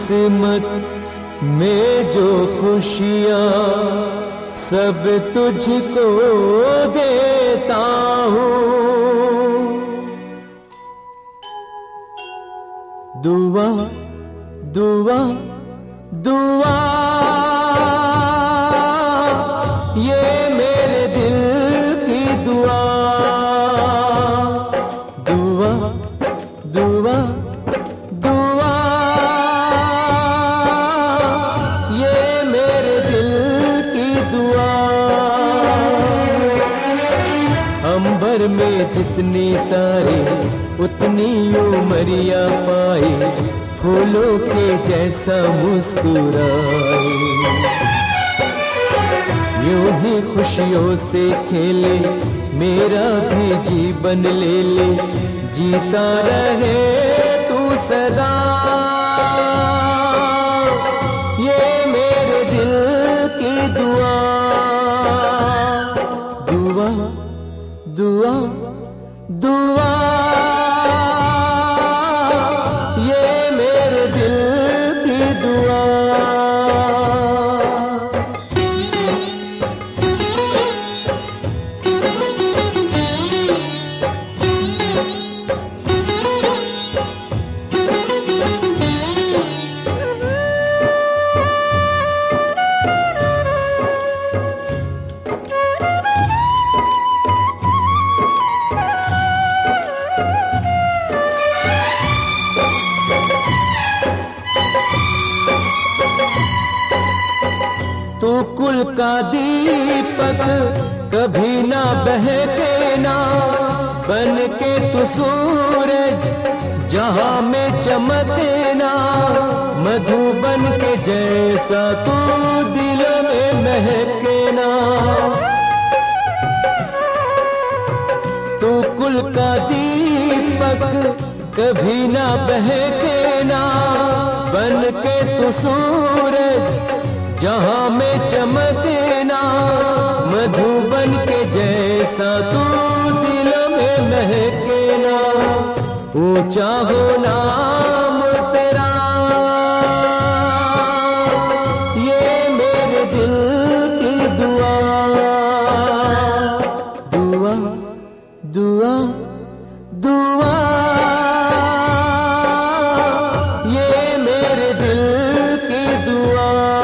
किस्मत में जो खुशियाँ सब तुझको देता हूँ। दुआ दुआ दुआ ये मेरे दिल की दुआ। दुआ दुआ दुआ ये मेरे दिल की दुआ। अंबर में जितनी तारे उतनी उमरिया पाए, फूलों के जैसा मुस्कुराए। यूं ही खुशियों से खेले मेरा भी जीवन ले ले, जीता रहे तू सदा। ये मेरे दिल की दुआ। दुआ दुआ दुआ ये मेरे दिल की दुआ। तू कुल का दीपक कभी ना बहके ना, बन के तू सूरज जहां में चमके ना। मधुबन के जैसा तू दिल में महके ना। तू कुल का दीपक कभी ना बहके ना, बन के तू सूरज जहां में चमके ना। मधुबन के जैसा तू दिल में महके ना। ऊंचा हो नाम तेरा ये मेरे दिल की दुआ। दुआ दुआ दुआ ये मेरे दिल की दुआ।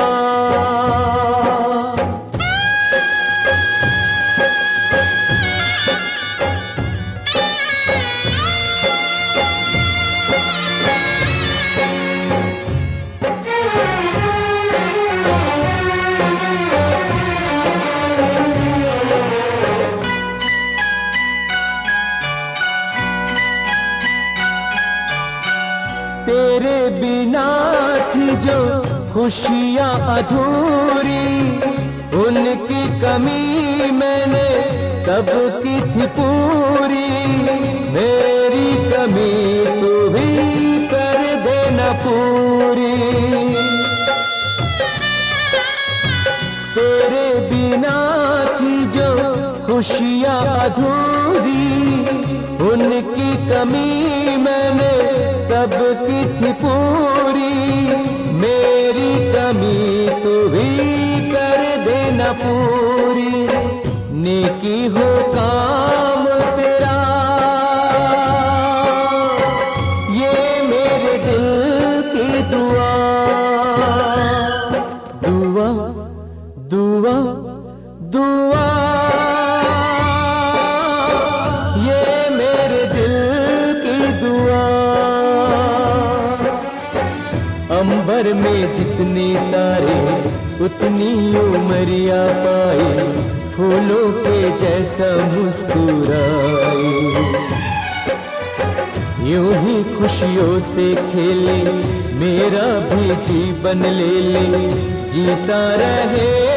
तेरे बिना थी जो खुशियाँ अधूरी, उनकी कमी मैंने कब की थी पूरी। मेरी कमी तू भी कर देना पूरी। तेरे बिना थी जो खुशियाँ अधूरी, उनकी कमी मैंने कब की थी पूरी। मेरी कमी तू भी कर देना पूरी। नेकी हो काम तेरा ये मेरे दिल की दुआ। दुआ दुआ दुआ ये मेरे दिल की दुआ। अंबर में जितनी तारे उतनी उमरिया पाए, फूलों के जैसा मुस्कुराए। यूं ही खुशियों से खेले मेरा भी जीवन ले ले, जीता रहे